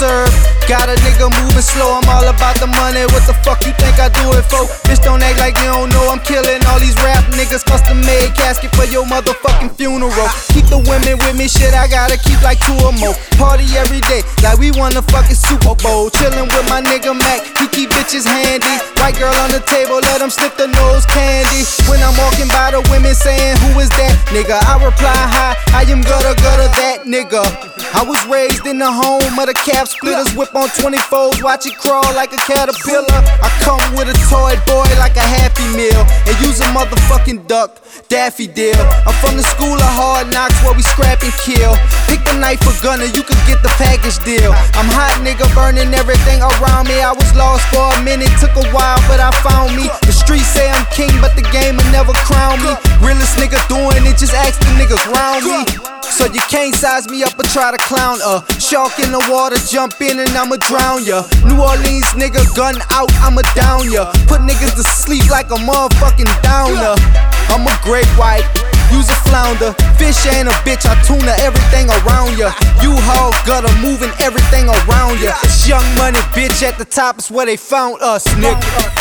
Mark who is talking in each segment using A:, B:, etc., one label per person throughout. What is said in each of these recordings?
A: serve. Got a nigga moving slow, I'm all about the money. What the fuck you think I do it for? Bitch, don't act like you don't know I'm killing all these rap niggas. Custom made casket for your motherfucking funeral. Keep the women with me, shit, I gotta keep like 2 or more. Party every day, like we won the fucking Super Bowl. Chillin' with my nigga Mac, he keep bitches handy. White girl on the table, let him slip the nose candy. When I'm walking by the women saying, who is that nigga? I reply, hi, I am gutter that nigga. I was raised in the home of the cap splitters. Whip on 24s, watch it crawl like a caterpillar. I come with a toy boy like a Happy Meal and use a motherfucking duck, Daffy Deal. I'm from the school of hard knocks where we scrap and kill. Pick the knife or gunner, you could get the package deal. I'm hot nigga burning everything around me. I was lost for a minute, took a while but I found me. The streets say I'm king but the game will never crown me. Realest nigga doing it, just ask the niggas round me. So you can't size me up or try to clown shark in the water, jump in and I'ma drown ya. New Orleans nigga, gun out, I'ma down ya. Put niggas to sleep like a motherfucking downer. I'm a great white, use a flounder. Fish ain't a bitch, I tuna everything around ya. U-Haul gutter, moving everything around ya. It's Young Money, bitch, at the top is where they found us, nigga.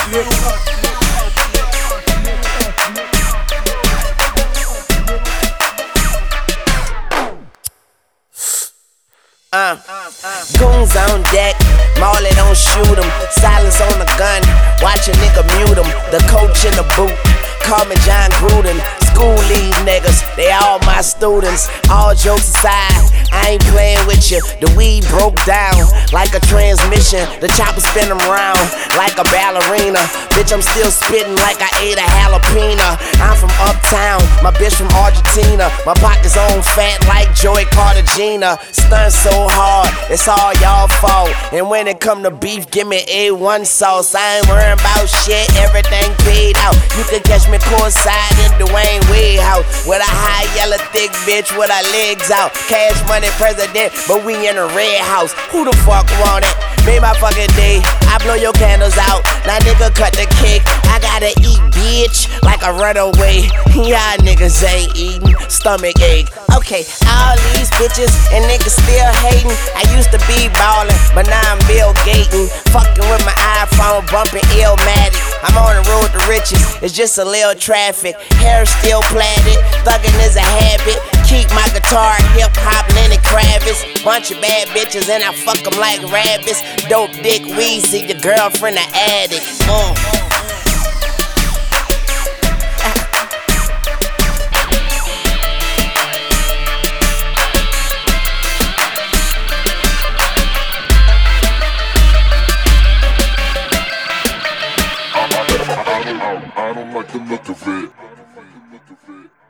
B: Goons on deck, Marley don't shoot 'em. Silence on the gun, watch a nigga mute 'em. The coach in the boot, call me John Gruden. School leave niggas, they all my students. All jokes aside, I ain't playing with you. The weed broke down like a transmission. The chopper spin 'em round like a ballerina. Bitch, I'm still spitting like I ate a jalapeno. I'm from uptown, my bitch from Argentina. My pockets on fat like Joey Cartagena. Stunt so hard, it's all y'all fault. And when it come to beef, give me A1 sauce. I ain't worrying about shit, everything paid out. You can catch me courtside in Dwayne Wade house with a high yellow thick bitch with her legs out. Cash money president, but we in a red house. Who the fuck want it? Made my fucking day, I blow your candles out. Now nigga cut the cake, I gotta eat bitch like a runaway. Y'all niggas ain't eating, stomach ache. Okay, all these bitches and niggas still hating. I used to be ballin', but now I'm Bill Gaten. Fucking with my iPhone, bumping Illmatic. I'm on the road to riches, it's just a little traffic. Hair still plaited, thuggin' is a habit. Keep my guitar hip hop, Lenny Kravitz. Bunch of bad bitches and I fuck them like rabbits. Dope dick Weezy, your girlfriend a addict.
C: I don't like the look of it.